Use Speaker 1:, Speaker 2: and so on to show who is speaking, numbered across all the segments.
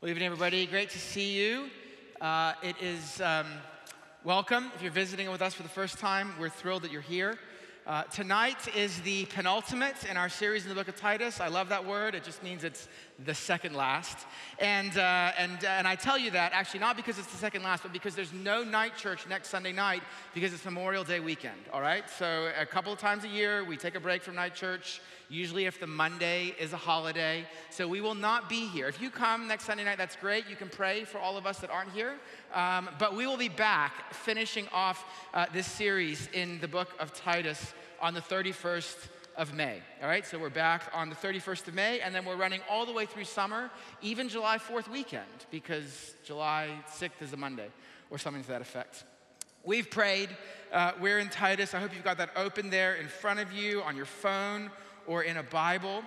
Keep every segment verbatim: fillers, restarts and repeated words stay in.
Speaker 1: Well, evening, everybody. Great to see you. Uh, it is um, welcome. If you're visiting with us for the first time, we're thrilled that you're here. Uh, tonight is the penultimate in our series in the book of Titus. I love that word. It just means it's the second last. And, uh, and, uh, and I tell you that actually not because it's the second last, but because there's no night church next Sunday night because it's Memorial Day weekend, all right? So a couple of times a year, we take a break from night church, usually if the Monday is a holiday. So we will not be here. If you come next Sunday night, that's great. You can pray for all of us that aren't here. Um, but we will be back finishing off uh, this series in the book of Titus on the thirty-first of May, all right? So we're back on the thirty-first of May, and then we're running all the way through summer, even July fourth weekend, because July sixth is a Monday, or something to that effect. We've prayed. Uh, we're in Titus. I hope you've got that open there in front of you on your phone or in a Bible.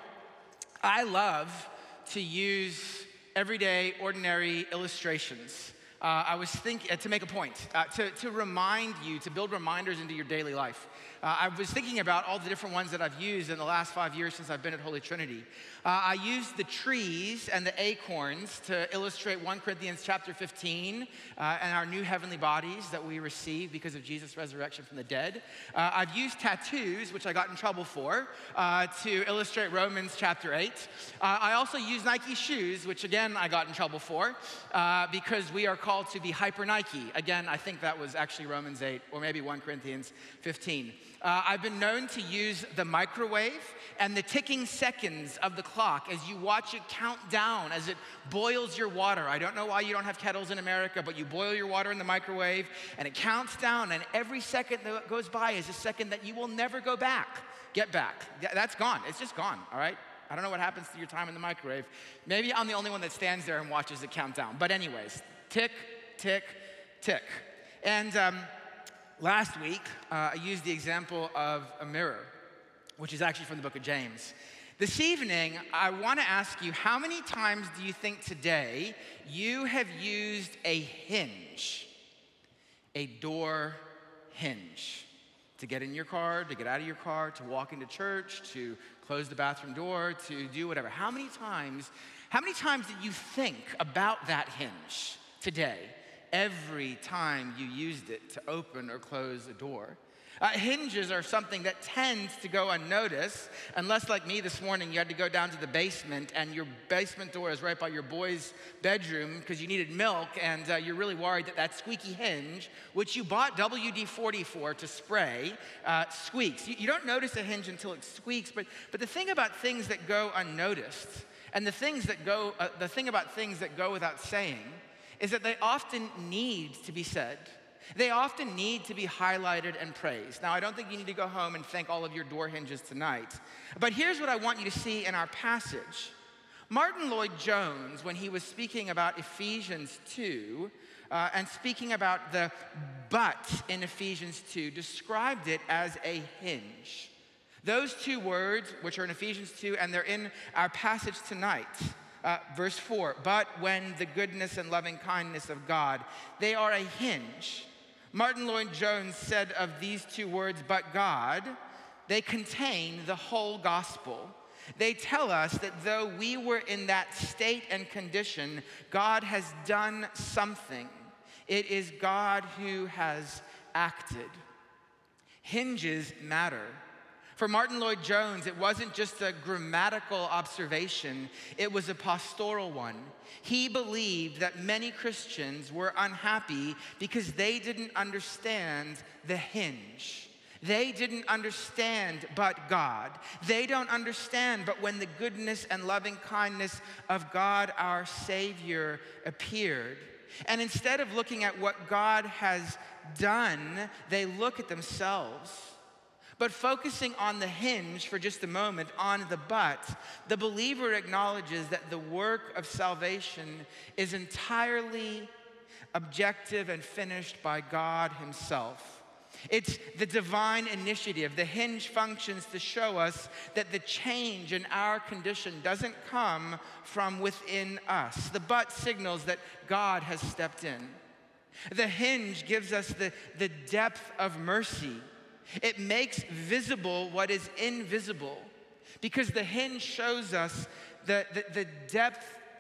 Speaker 1: I love to use everyday, ordinary illustrations. Uh, I was thinking, uh, to make a point, uh, to, to remind you, to build reminders into your daily life. Uh, I was thinking about all the different ones that I've used in the last five years since I've been at Holy Trinity. Uh, I used the trees and the acorns to illustrate First Corinthians chapter fifteen uh, and our new heavenly bodies that we receive because of Jesus' resurrection from the dead. Uh, I've used tattoos, which I got in trouble for, uh, to illustrate Romans chapter eight. Uh, I also used Nike shoes, which again I got in trouble for, uh, because we are called to be hyper Nike. Again, I think that was actually Romans eight or maybe First Corinthians fifteen. Uh, I've been known to use the microwave and the ticking seconds of the clock as you watch it count down as it boils your water. I don't know why you don't have kettles in America, but you boil your water in the microwave and it counts down, and every second that goes by is a second that you will never go back, get back. That's gone. It's just gone, all right? I don't know what happens to your time in the microwave. Maybe I'm the only one that stands there and watches it count down. But anyways, tick, tick, tick. And um, last week, uh, I used the example of a mirror, which is actually from the book of James. This evening, I want to ask you, how many times do you think today you have used a hinge, a door hinge, to get in your car, to get out of your car, to walk into church, to close the bathroom door, to do whatever? How many times, how many times did you think about that hinge today? Every time you used it to open or close a door. Uh, hinges are something that tends to go unnoticed, unless like me this morning, you had to go down to the basement and your basement door is right by your boy's bedroom because you needed milk, and uh, you're really worried that that squeaky hinge, which you bought W D forty for to spray, uh, squeaks. You, you don't notice a hinge until it squeaks, but, but the thing about things that go unnoticed, and the things that go, uh, the thing about things that go without saying, is that they often need to be said. They often need to be highlighted and praised. Now, I don't think you need to go home and thank all of your door hinges tonight. But here's what I want you to see in our passage. Martin Lloyd-Jones, when he was speaking about Ephesians two, uh, and speaking about the but in Ephesians two, described it as a hinge. Those two words, which are in Ephesians two, and they're in our passage tonight, Uh, verse four, but when the goodness and loving kindness of God, they are a hinge. Martin Lloyd-Jones said of these two words, but God, they contain the whole gospel. They tell us that though we were in that state and condition, God has done something. It is God who has acted. Hinges matter. For Martin Lloyd-Jones, it wasn't just a grammatical observation, it was a pastoral one. He believed that many Christians were unhappy because they didn't understand the hinge. They didn't understand but God. They don't understand but when the goodness and loving kindness of God our Savior appeared. And instead of looking at what God has done, they look at themselves. But focusing on the hinge for just a moment, on the but, the believer acknowledges that the work of salvation is entirely objective and finished by God himself. It's the divine initiative. The hinge functions to show us that the change in our condition doesn't come from within us. The but signals that God has stepped in. The hinge gives us the, the depth of mercy. It makes visible what is invisible, because the hinge shows us the, the, the depth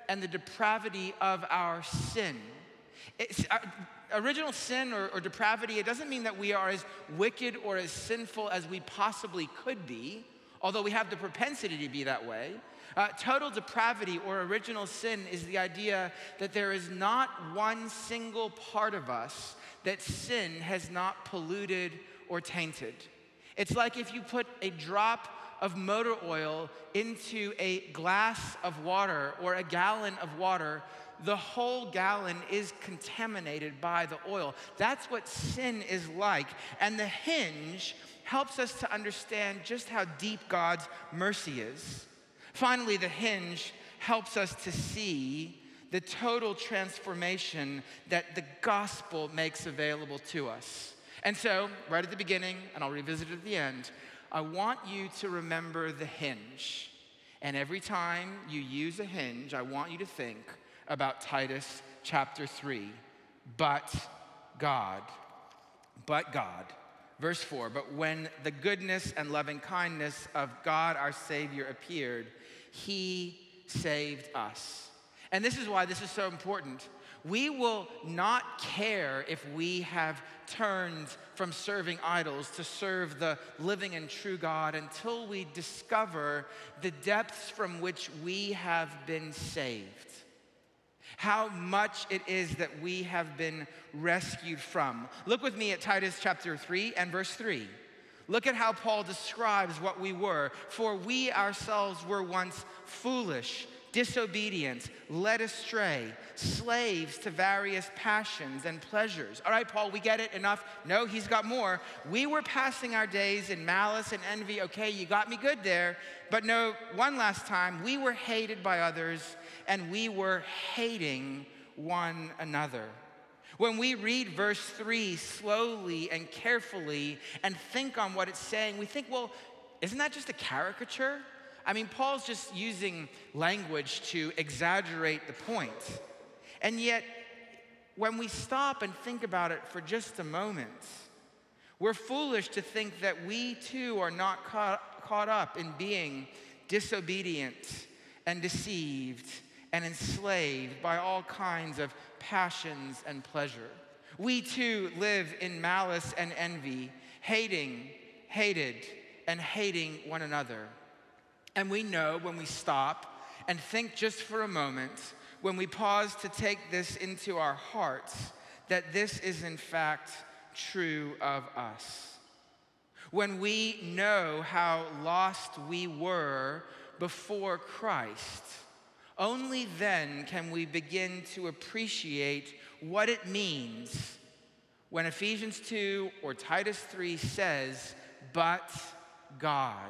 Speaker 1: and the depravity of our sin. It's, uh, original sin or, or depravity, it doesn't mean that we are as wicked or as sinful as we possibly could be, although we have the propensity to be that way. Uh, total depravity or original sin is the idea that there is not one single part of us that sin has not polluted or tainted. It's like if you put a drop of motor oil into a glass of water or a gallon of water, the whole gallon is contaminated by the oil. That's what sin is like. And the hinge helps us to understand just how deep God's mercy is. Finally, the hinge helps us to see the total transformation that the gospel makes available to us. And so, right at the beginning, and I'll revisit it at the end, I want you to remember the hinge. And every time you use a hinge, I want you to think about Titus chapter three. But God, but God. Verse four, but when the goodness and loving kindness of God our Savior appeared, He saved us. And this is why this is so important. We will not care if we have turned from serving idols to serve the living and true God until we discover the depths from which we have been saved. How much it is that we have been rescued from. Look with me at Titus chapter three and verse three. Look at how Paul describes what we were. For we ourselves were once foolish, disobedient, led astray, slaves to various passions and pleasures. All right, Paul, we get it, enough. No, he's got more. We were passing our days in malice and envy. Okay, you got me good there. But no, one last time, we were hated by others, and we were hating one another. When we read verse three slowly and carefully and think on what it's saying, we think, well, isn't that just a caricature? I mean, Paul's just using language to exaggerate the point. And yet, when we stop and think about it for just a moment, we're foolish to think that we too are not caught, caught up in being disobedient and deceived and enslaved by all kinds of passions and pleasure. We too live in malice and envy, hating, hated, and hating one another. And we know when we stop and think just for a moment, when we pause to take this into our hearts, that this is in fact true of us. When we know how lost we were before Christ, only then can we begin to appreciate what it means when Ephesians two or Titus three says, but God,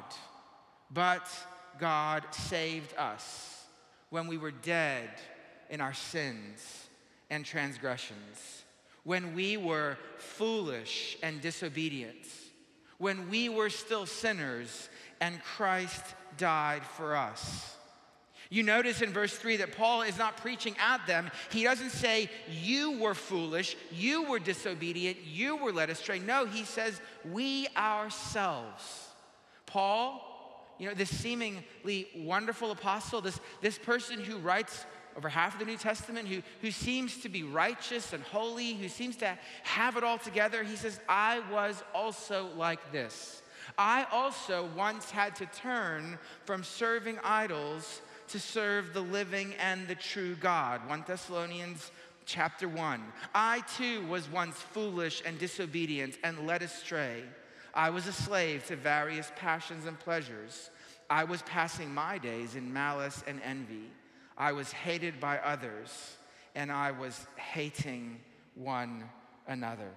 Speaker 1: but God saved us when we were dead in our sins and transgressions, when we were foolish and disobedient, when we were still sinners and Christ died for us. You notice in verse three that Paul is not preaching at them. He doesn't say, you were foolish, you were disobedient, you were led astray. No, he says, we ourselves. Paul, you know, this seemingly wonderful apostle, this, this person who writes over half of the New Testament, who, who seems to be righteous and holy, who seems to have it all together, he says, I was also like this. I also once had to turn from serving idols to serve the living and the true God. First Thessalonians chapter one. I too was once foolish and disobedient and led astray. I was a slave to various passions and pleasures. I was passing my days in malice and envy. I was hated by others, and I was hating one another.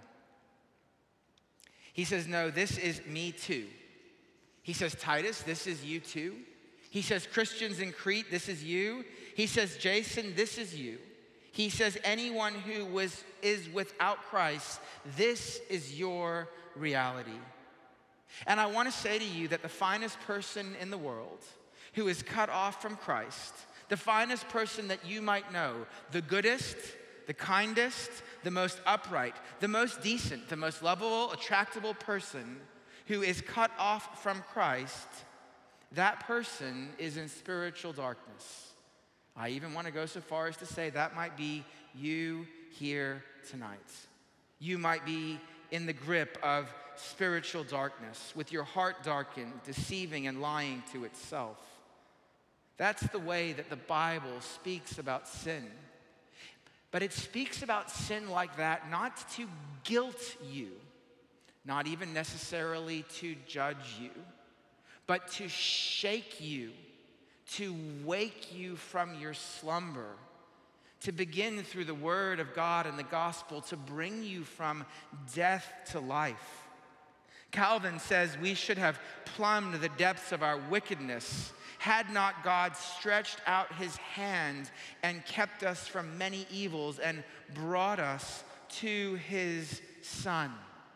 Speaker 1: He says, no, this is me too. He says, Titus, this is you too. He says, Christians in Crete, this is you. He says, Jason, this is you. He says, anyone who was, is without Christ, this is your reality. And I want to say to you that the finest person in the world who is cut off from Christ, the finest person that you might know, the goodest, the kindest, the most upright, the most decent, the most lovable, attractable person who is cut off from Christ, that person is in spiritual darkness. I even want to go so far as to say that might be you here tonight. You might be in the grip of spiritual darkness, with your heart darkened, deceiving and lying to itself. That's the way that the Bible speaks about sin. But it speaks about sin like that not to guilt you, not even necessarily to judge you, but to shake you, to wake you from your slumber, to begin through the word of God and the gospel to bring you from death to life. Calvin says we should have plumbed the depths of our wickedness had not God stretched out his hand and kept us from many evils and brought us to his Son.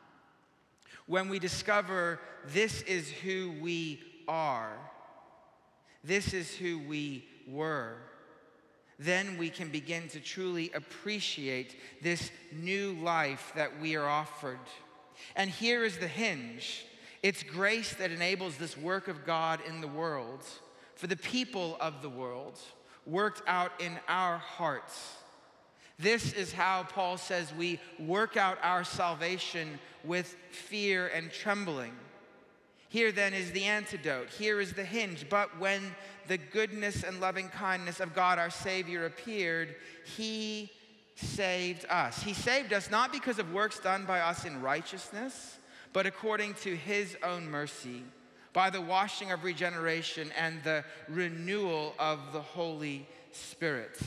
Speaker 1: When we discover this is who we are, this is who we were, then we can begin to truly appreciate this new life that we are offered. And here is the hinge. It's grace that enables this work of God in the world, for the people of the world, worked out in our hearts. This is how Paul says we work out our salvation with fear and trembling. Here then is the antidote. Here is the hinge. But when the goodness and loving kindness of God our Savior appeared, he saved us. He saved us not because of works done by us in righteousness, but according to his own mercy, by the washing of regeneration and the renewal of the Holy Spirit.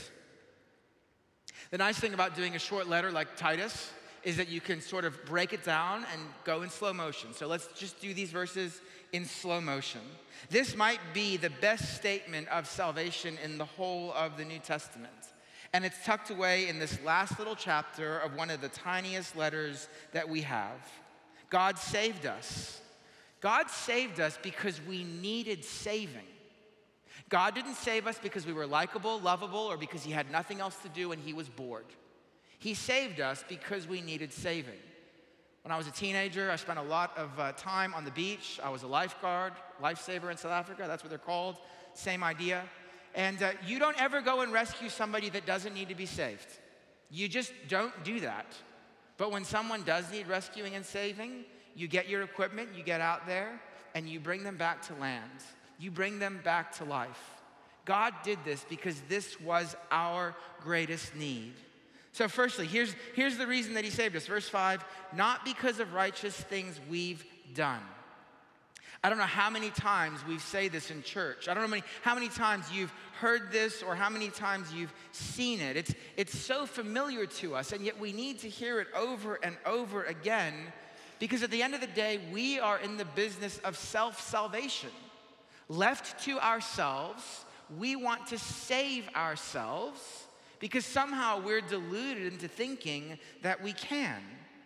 Speaker 1: The nice thing about doing a short letter like Titus is that you can sort of break it down and go in slow motion. So let's just do these verses in slow motion. This might be the best statement of salvation in the whole of the New Testament. And it's tucked away in this last little chapter of one of the tiniest letters that we have. God saved us. God saved us because we needed saving. God didn't save us because we were likable, lovable, or because he had nothing else to do and he was bored. He saved us because we needed saving. When I was a teenager, I spent a lot of uh, time on the beach. I was a lifeguard, lifesaver in South Africa. That's what they're called. Same idea. And uh, you don't ever go and rescue somebody that doesn't need to be saved. You just don't do that. But when someone does need rescuing and saving, you get your equipment, you get out there, and you bring them back to land. You bring them back to life. God did this because this was our greatest need. So firstly, here's, here's the reason that he saved us. Verse five, not because of righteous things we've done. I don't know how many times we say this in church. I don't know how many, how many times you've heard this or how many times you've seen it. It's, it's so familiar to us, and yet we need to hear it over and over again because at the end of the day, we are in the business of self-salvation. Left to ourselves, we want to save ourselves because somehow we're deluded into thinking that we can.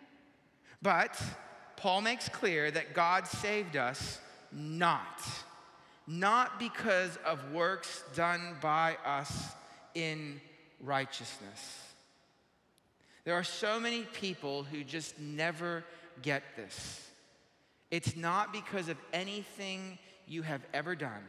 Speaker 1: But Paul makes clear that God saved us not, not because of works done by us in righteousness. There are so many people who just never get this. It's not because of anything you have ever done.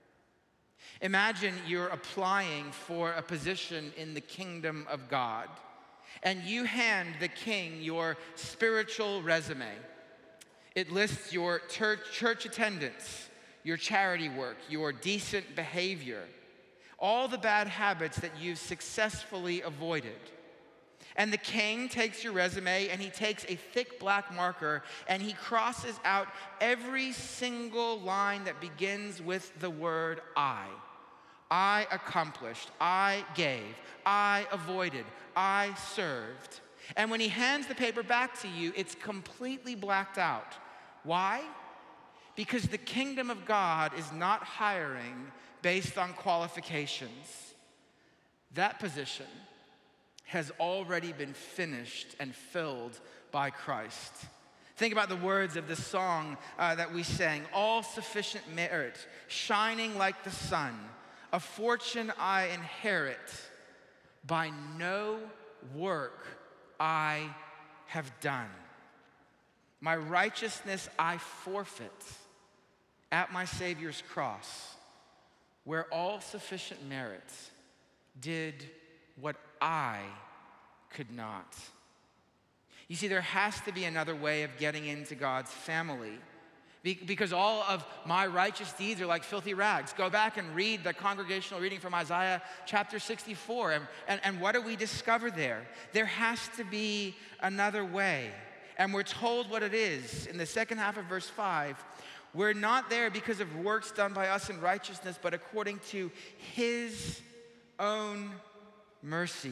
Speaker 1: Imagine you're applying for a position in the kingdom of God, and you hand the king your spiritual resume. It lists your church, church attendance, your charity work, your decent behavior, all the bad habits that you've successfully avoided. And the king takes your resume and he takes a thick black marker and he crosses out every single line that begins with the word I. I accomplished, I gave, I avoided, I served. And when he hands the paper back to you, it's completely blacked out. Why? Because the kingdom of God is not hiring based on qualifications. That position has already been finished and filled by Christ. Think about the words of the song uh, that we sang, all sufficient merit, shining like the sun, a fortune I inherit, by no work I have done. My righteousness I forfeit at my Savior's cross, where all sufficient merit did what I could not. You see, there has to be another way of getting into God's family, because all of my righteous deeds are like filthy rags. Go back and read the congregational reading from Isaiah chapter sixty-four. And, and, and what do we discover there? There has to be another way. And we're told what it is in the second half of verse five. We're not there because of works done by us in righteousness, but according to his own mercy.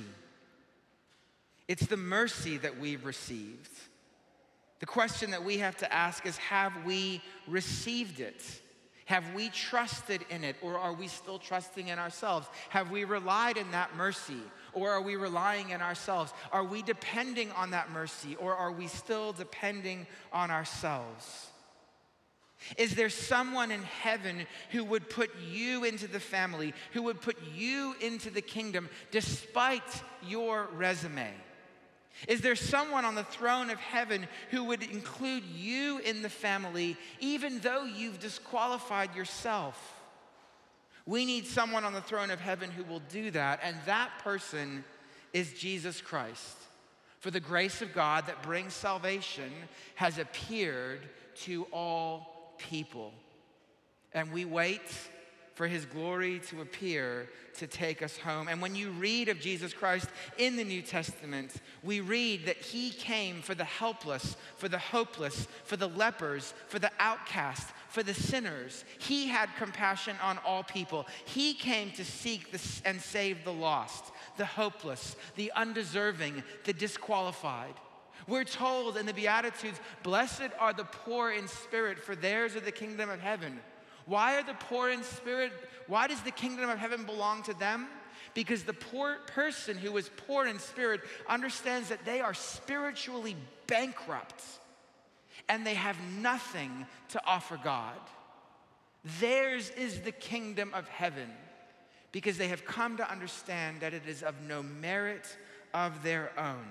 Speaker 1: It's the mercy that we've received. The question that we have to ask is, have we received it? Have we trusted in it, or are we still trusting in ourselves? Have we relied in that mercy, or are we relying in ourselves? Are we depending on that mercy, or are we still depending on ourselves? Is there someone in heaven who would put you into the family, who would put you into the kingdom despite your resume? Is there someone on the throne of heaven who would include you in the family even though you've disqualified yourself? We need someone on the throne of heaven who will do that, and that person is Jesus Christ. For the grace of God that brings salvation has appeared to all people. And we wait for his glory to appear to take us home. And when you read of Jesus Christ in the New Testament, we read that he came for the helpless, for the hopeless, for the lepers, for the outcast, for the sinners. He had compassion on all people. He came to seek the, and save the lost, the hopeless, the undeserving, the disqualified. We're told in the Beatitudes, blessed are the poor in spirit, for theirs are the kingdom of heaven. Why are the poor in spirit? Why does the kingdom of heaven belong to them? Because the poor person who is poor in spirit understands that they are spiritually bankrupt and they have nothing to offer God. Theirs is the kingdom of heaven because they have come to understand that it is of no merit of their own.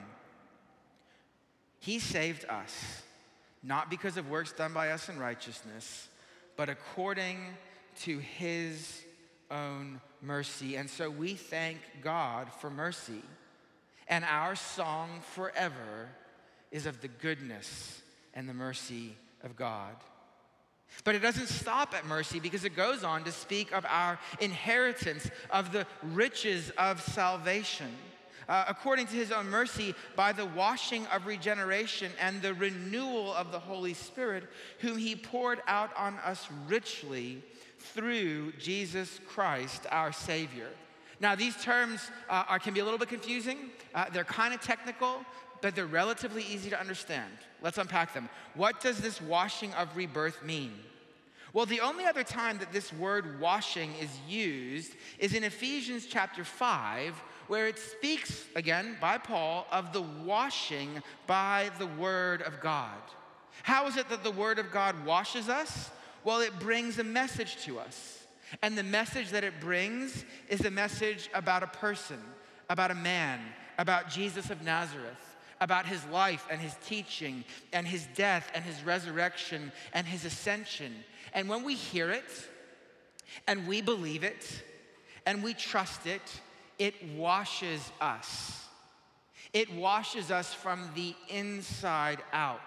Speaker 1: He saved us, not because of works done by us in righteousness, but according to his own mercy. And so we thank God for mercy. And our song forever is of the goodness and the mercy of God. But it doesn't stop at mercy, because it goes on to speak of our inheritance, of the riches of salvation. Uh, according to his own mercy, by the washing of regeneration and the renewal of the Holy Spirit, whom he poured out on us richly through Jesus Christ, our Savior. Now, these terms uh, are, can be a little bit confusing. Uh, they're kind of technical, but they're relatively easy to understand. Let's unpack them. What does this washing of rebirth mean? Well, the only other time that this word washing is used is in Ephesians chapter five, where it speaks, again, by Paul, of the washing by the word of God. How is it that the word of God washes us? Well, it brings a message to us. And the message that it brings is a message about a person, about a man, about Jesus of Nazareth, about his life and his teaching and his death and his resurrection and his ascension. And when we hear it and we believe it and we trust it, it washes us. It washes us from the inside out.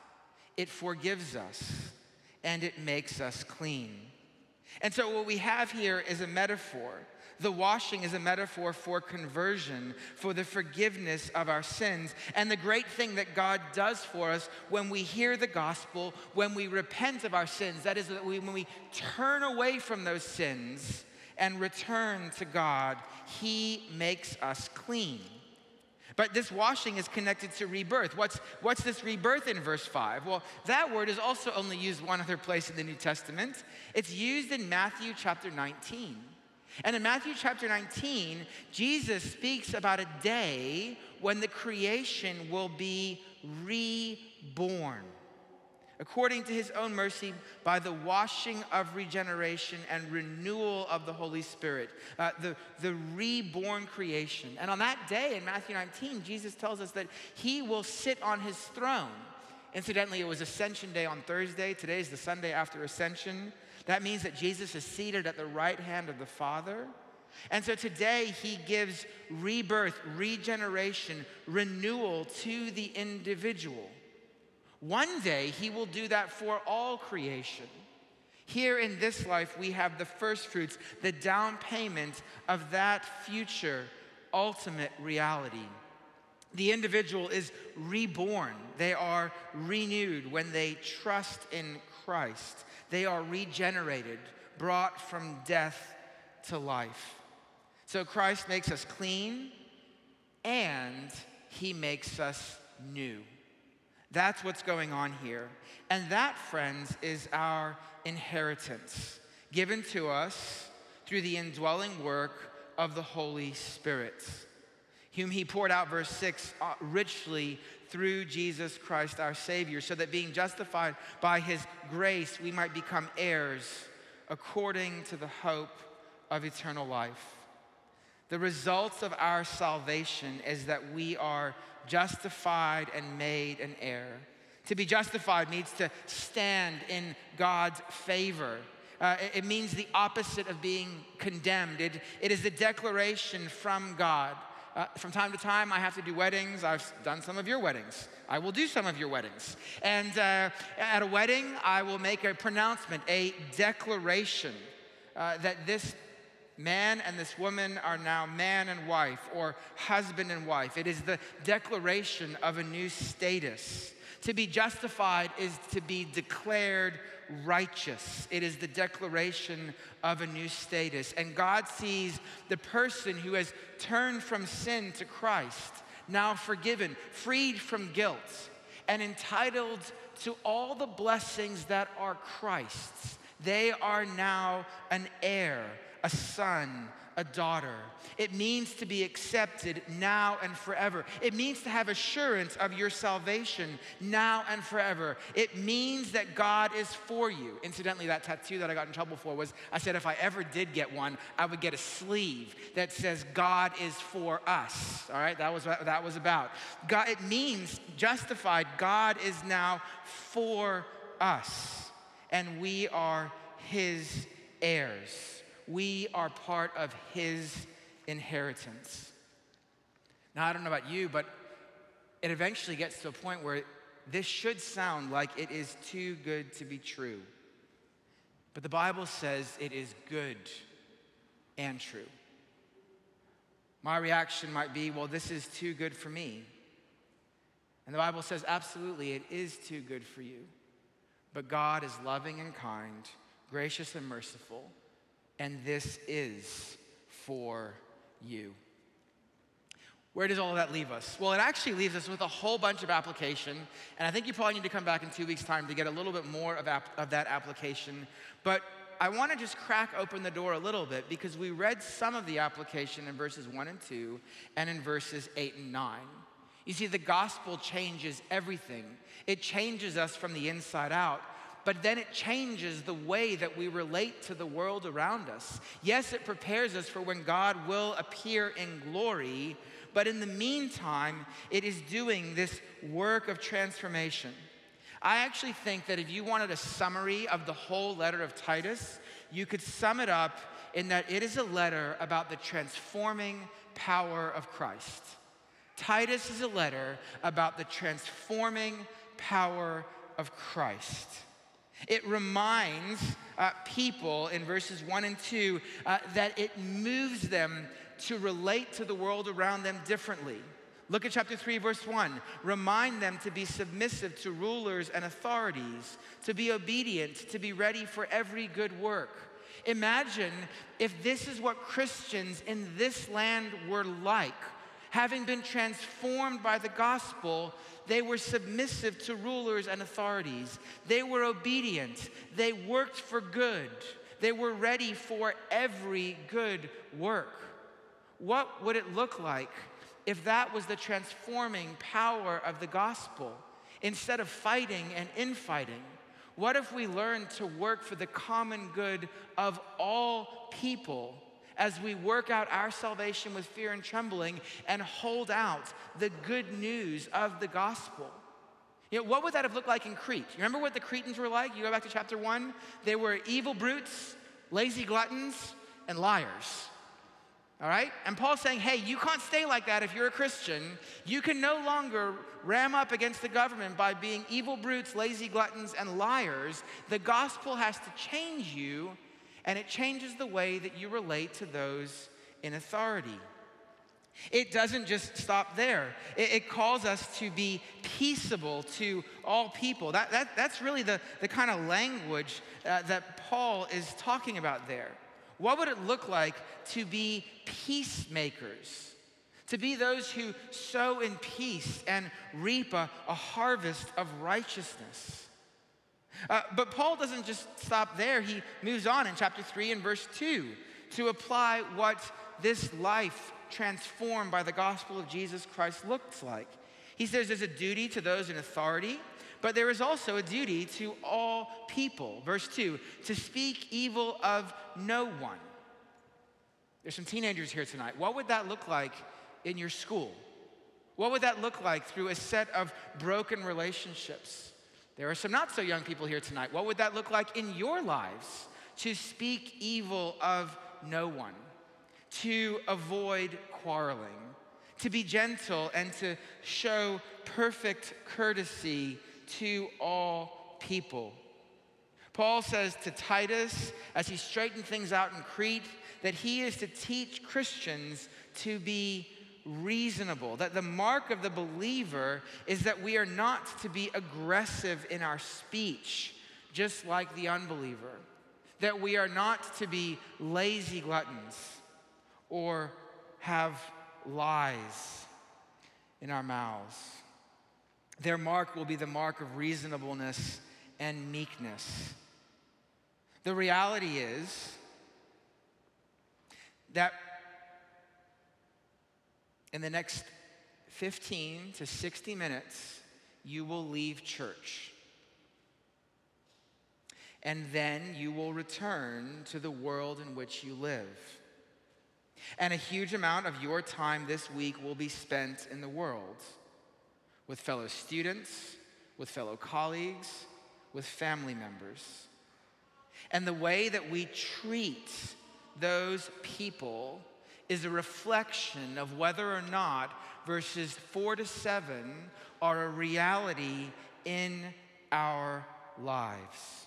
Speaker 1: It forgives us and it makes us clean. And so what we have here is a metaphor. The washing is a metaphor for conversion, for the forgiveness of our sins. And the great thing that God does for us when we hear the gospel, when we repent of our sins, that is, that we, when we turn away from those sins and return to God, he makes us clean. But this washing is connected to rebirth. What's, what's this rebirth in verse five? Well, that word is also only used one other place in the New Testament. It's used in Matthew chapter nineteen. And in Matthew chapter nineteen, Jesus speaks about a day when the creation will be reborn, according to his own mercy, by the washing of regeneration and renewal of the Holy Spirit, uh, the, the reborn creation. And on that day in Matthew nineteen, Jesus tells us that he will sit on his throne. Incidentally, it was Ascension Day on Thursday. Today is the Sunday after Ascension. That means that Jesus is seated at the right hand of the Father. And so today he gives rebirth, regeneration, renewal to the individual. One day he will do that for all creation. Here in this life, we have the first fruits, the down payment of that future ultimate reality. The individual is reborn. They are renewed when they trust in Christ. They are regenerated, brought from death to life. So Christ makes us clean and he makes us new. That's what's going on here. And that, friends, is our inheritance given to us through the indwelling work of the Holy Spirit, whom he poured out, verse six, uh, richly through Jesus Christ our Savior, so that being justified by his grace, we might become heirs according to the hope of eternal life. The results of our salvation is that we are justified and made an heir. To be justified means to stand in God's favor. Uh, it, it means the opposite of being condemned. It, it is a declaration from God. Uh, from time to time, I have to do weddings. I've done some of your weddings. I will do some of your weddings. And uh, at a wedding, I will make a pronouncement, a declaration uh, that this man and this woman are now man and wife, or husband and wife. It is the declaration of a new status. To be justified is to be declared righteous. It is the declaration of a new status. And God sees the person who has turned from sin to Christ, now forgiven, freed from guilt, and entitled to all the blessings that are Christ's. They are now an heir, a son, a daughter. It means to be accepted now and forever. It means to have assurance of your salvation now and forever. It means that God is for you. Incidentally, that tattoo that I got in trouble for was, I said if I ever did get one, I would get a sleeve that says God is for us. All right, that was what that was about. God, it means justified. God is now for us, and we are his heirs. We are part of his inheritance. Now, I don't know about you, but it eventually gets to a point where this should sound like it is too good to be true. But the Bible says it is good and true. My reaction might be, well, this is too good for me. And the Bible says, absolutely, it is too good for you. But God is loving and kind, gracious and merciful, and this is for you. Where does all of that leave us? Well, it actually leaves us with a whole bunch of application, and I think you probably need to come back in two weeks' time to get a little bit more of, ap- of that application. But I want to just crack open the door a little bit, because we read some of the application in verses one and two and in verses eight and nine. You see, the gospel changes everything. It changes us from the inside out. But then it changes the way that we relate to the world around us. Yes, it prepares us for when God will appear in glory, but in the meantime, it is doing this work of transformation. I actually think that if you wanted a summary of the whole letter of Titus, you could sum it up in that it is a letter about the transforming power of Christ. Titus is a letter about the transforming power of Christ. It reminds uh, people in verses one and two uh, that it moves them to relate to the world around them differently. Look at chapter three, verse one. Remind them to be submissive to rulers and authorities, to be obedient, to be ready for every good work. Imagine if this is what Christians in this land were like. Having been transformed by the gospel, they were submissive to rulers and authorities. They were obedient. They worked for good. They were ready for every good work. What would it look like if that was the transforming power of the gospel? Instead of fighting and infighting, what if we learned to work for the common good of all people as we work out our salvation with fear and trembling and hold out the good news of the gospel? You know, what would that have looked like in Crete? You remember what the Cretans were like? You go back to chapter one. They were evil brutes, lazy gluttons, and liars. All right? And Paul's saying, hey, you can't stay like that if you're a Christian. You can no longer ram up against the government by being evil brutes, lazy gluttons, and liars. The gospel has to change you, and it changes the way that you relate to those in authority. It doesn't just stop there. It, it calls us to be peaceable to all people. That, that, that's really the, the kind of language uh, that Paul is talking about there. What would it look like to be peacemakers? To be those who sow in peace and reap a, a harvest of righteousness. Uh, but Paul doesn't just stop there. He moves on in chapter three and verse two to apply what this life transformed by the gospel of Jesus Christ looks like. He says there's a duty to those in authority, but there is also a duty to all people. Verse two, to speak evil of no one. There's some teenagers here tonight. What would that look like in your school? What would that look like through a set of broken relationships? There are some not so young people here tonight. What would that look like in your lives? To speak evil of no one, to avoid quarreling, to be gentle and to show perfect courtesy to all people. Paul says to Titus, as he straightened things out in Crete, that he is to teach Christians to be reasonable, that the mark of the believer is that we are not to be aggressive in our speech, just like the unbeliever, that we are not to be lazy gluttons or have lies in our mouths. Their mark will be the mark of reasonableness and meekness. The reality is that in the next fifteen to sixty minutes, you will leave church. And then you will return to the world in which you live. And a huge amount of your time this week will be spent in the world, with fellow students, with fellow colleagues, with family members. And the way that we treat those people is a reflection of whether or not verses four to seven are a reality in our lives.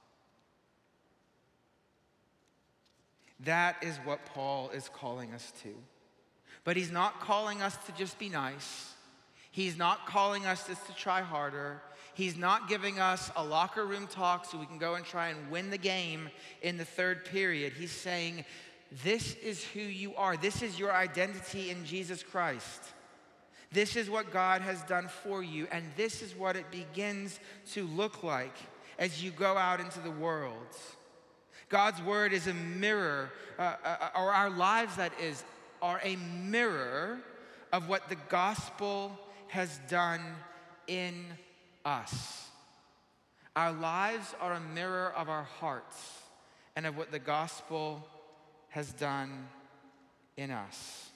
Speaker 1: That is what Paul is calling us to. But he's not calling us to just be nice. He's not calling us just to try harder. He's not giving us a locker room talk so we can go and try and win the game in the third period. He's saying, this is who you are. This is your identity in Jesus Christ. This is what God has done for you, and this is what it begins to look like as you go out into the world. God's word is a mirror, uh, uh, or our lives, that is, are a mirror of what the gospel has done in us. Our lives are a mirror of our hearts and of what the gospel has done in us.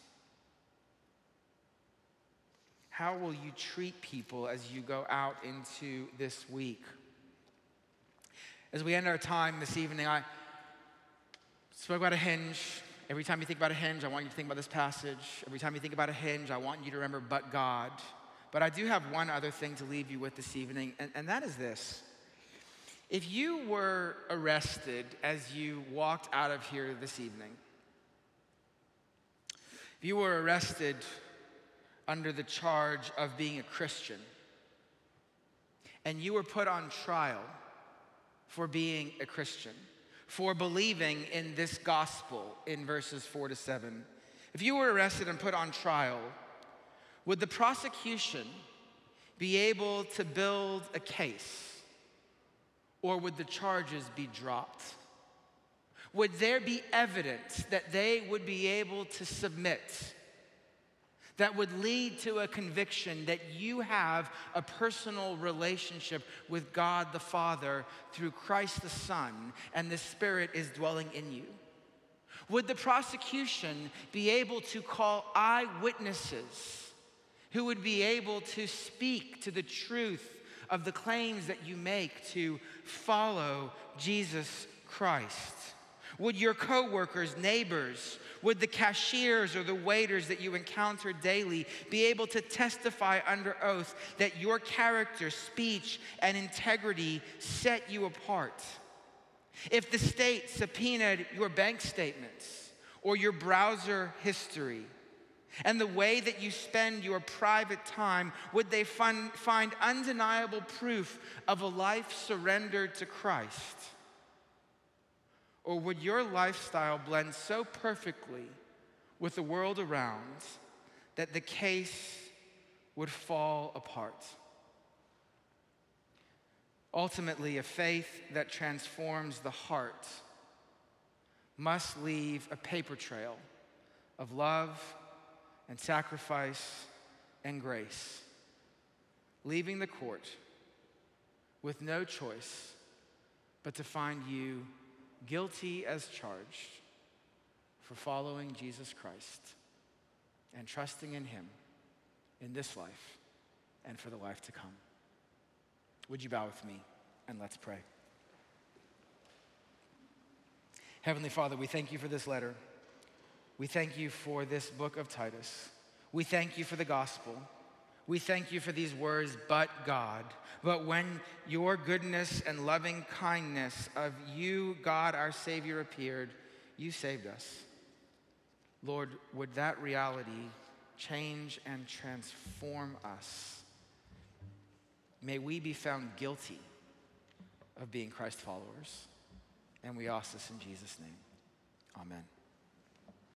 Speaker 1: How will you treat people as you go out into this week? As we end our time this evening, I spoke about a hinge. Every time you think about a hinge, I want you to think about this passage. Every time you think about a hinge, I want you to remember but God. But I do have one other thing to leave you with this evening, and, and that is this. If you were arrested as you walked out of here this evening, if you were arrested under the charge of being a Christian, and you were put on trial for being a Christian, for believing in this gospel in verses four to seven, if you were arrested and put on trial, would the prosecution be able to build a case, or would the charges be dropped? Would there be evidence that they would be able to submit that would lead to a conviction that you have a personal relationship with God the Father through Christ the Son, and the Spirit is dwelling in you? Would the prosecution be able to call eyewitnesses who would be able to speak to the truth of the claims that you make to follow Jesus Christ? Would your coworkers, neighbors, would the cashiers or the waiters that you encounter daily be able to testify under oath that your character, speech, and integrity set you apart? If the state subpoenaed your bank statements or your browser history and the way that you spend your private time, would they find, find undeniable proof of a life surrendered to Christ? Or would your lifestyle blend so perfectly with the world around that the case would fall apart? Ultimately, a faith that transforms the heart must leave a paper trail of love and sacrifice and grace, leaving the court with no choice but to find you guilty as charged for following Jesus Christ and trusting in him in this life and for the life to come. Would you bow with me and let's pray. Heavenly Father, we thank you for this letter. We thank you for this book of Titus. We thank you for the gospel. We thank you for these words, but God. But when your goodness and loving kindness of you, God, our Savior, appeared, you saved us. Lord, would that reality change and transform us? May we be found guilty of being Christ followers. And we ask this in Jesus' name. Amen.